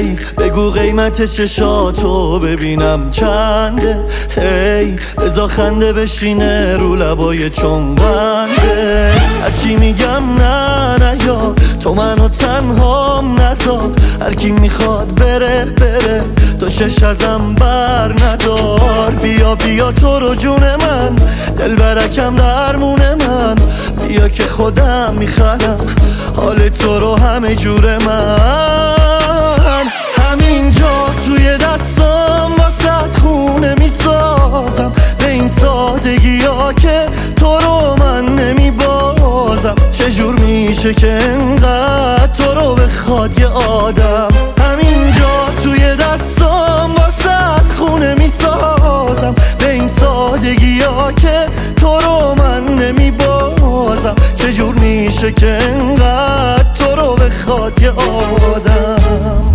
هی بگو قیمت چشاتو ببینم چنده، هی بزا خنده بشینه رو لبای چنگنده. هرچی میگم نه یا تو منو تنها نذار، هر کی میخواد بره بره، تو چش ازم بر ندار. بیا بیا تو رو جون من، دل برکم درمون من، بیا که خودم میخرم حال تو رو همه جور من. همینجا توی دستام واسه خونه میسازم، به این سادگی ها که تو رو من نمیبازم. چجور میشه که انقدر تو رو بخواد یه آدم؟ همینجا توی دستام واسه خونه میسازم، به این سادگی ها که تو رو من نمیبازم. چجور میشه که انقدر تو رو بخواد یه آدم؟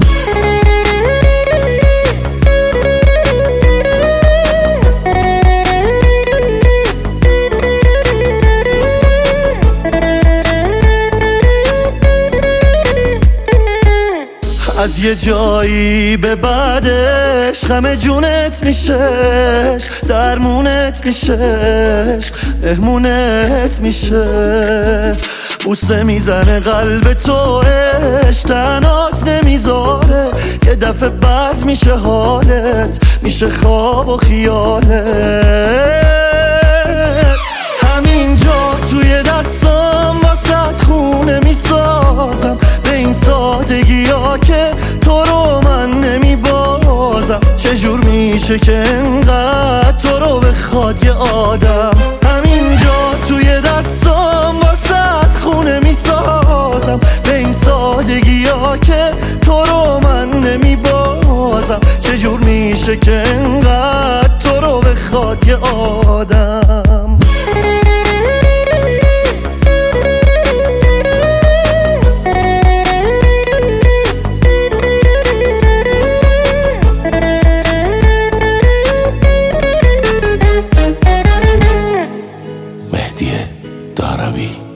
از یه جایی به بعدش غم جونت میشش، درمونت میشش، مهمونت میشه. بوسه میزنه قلب تو، تنات نمیذاره، یه دفعه بد میشه حالت، میشه خواب و خیالت. همینجا توی دستام واسه خونه میسازم، به این سادگی ها که تو رو من نمیبازم. چجور میشه که انقدر تو رو بخواد یه آدم؟ همینجا توی دستام واسه خونه میسازم، به این سادگی ها که تو رو من نمیبازم. چجور میشه که انقدر تو رو بخواد یه آدم؟ مهدی دهروی.